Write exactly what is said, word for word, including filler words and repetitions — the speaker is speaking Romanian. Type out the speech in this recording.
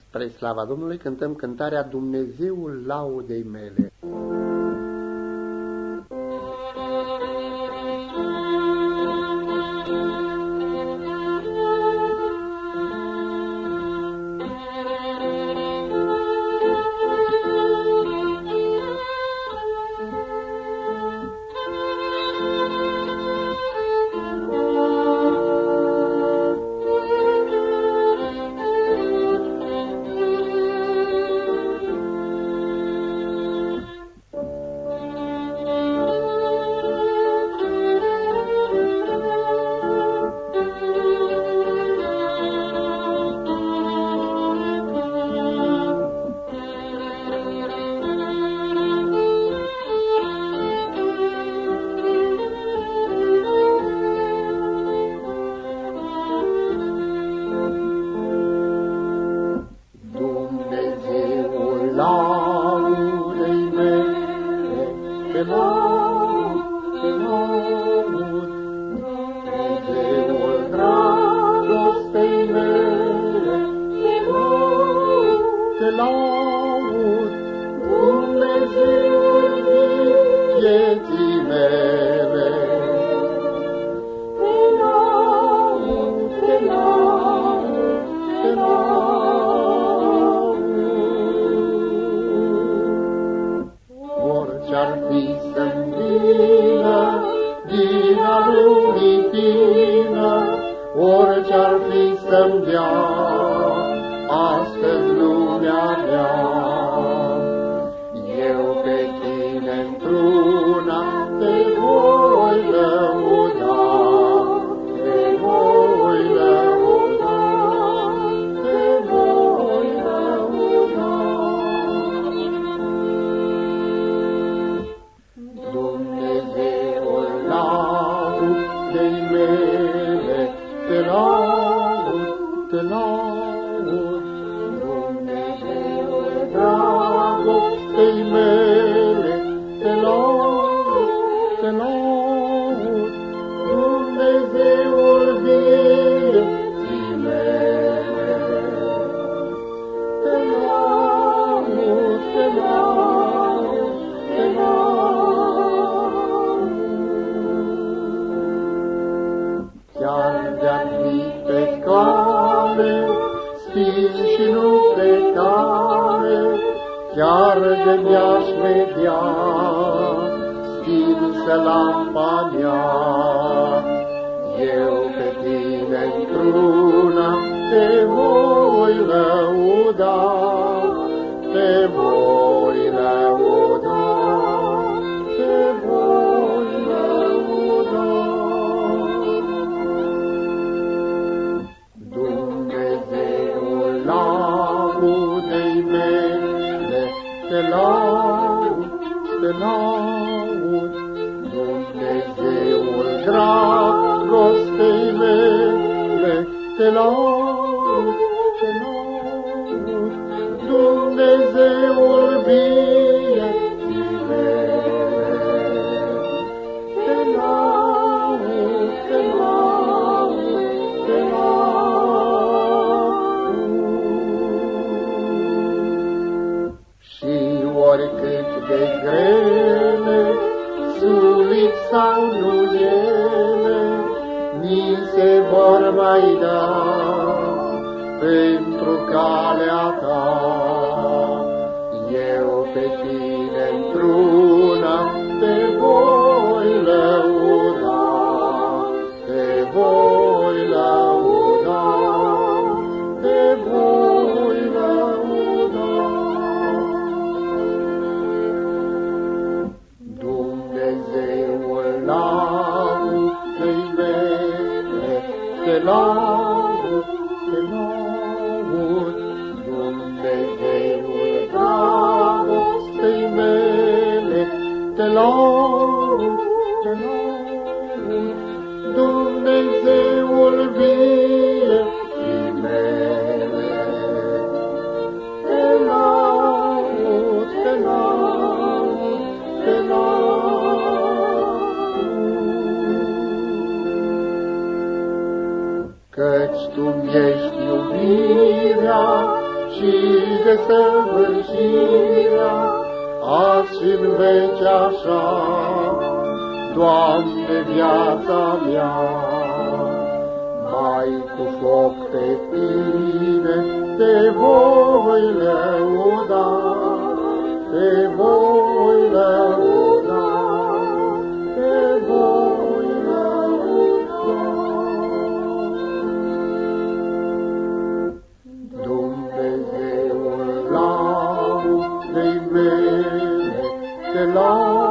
Spre slava Domnului cântăm cântarea Dumnezeul laudei mele. Laudei mele, te laud, te laud, Dumnezeul dragostei mele, te laud, te laud, Dumnezeul vieții mele, te laud, te laud, te laud. Ce-ar fi să-mi vină din a lumii tină, orice-ar fi să-mi dea astăzi lumea mea. Eu pe tine într-una te voi lăuda, te voi lăuda, te voi lăuda. Dumnezeul laudei mele, te laud, te laud, Dumnezeul dragostei mele, te laud, te laud, Dumnezeul vieții mele, te laud, te laud, te laud. Chiar de-ar fi pe cale, stil și nu pe care, chiar de mi-aș vedea, stinsă lampa mea, eu pe tine într-una te voi lăuda, te voi lăuda, te voi lăuda. Dumnezeul laudei mele, te laud, te laud, Dumnezeul dragostei mele, te laud, te laud, Dumnezeul vieții mele, te laud, te laud, te laud. Și oricât de grele, sulit sau nu ele, ni se vor mai da pentru calea ta. Eu pe tine într-una te voi lăuda, te voi lăuda, te voi lăuda. Dumnezeul laudei mele, te laud, te laud, Dumnezeul dragostei mele, desăvârșirea, azi și în veci așa, Doamne, viața mea. Mai cu foc pe Tine te voi lăuda, te voi lăuda, te voi lăuda. Dumnezeul laudei mele, te laud,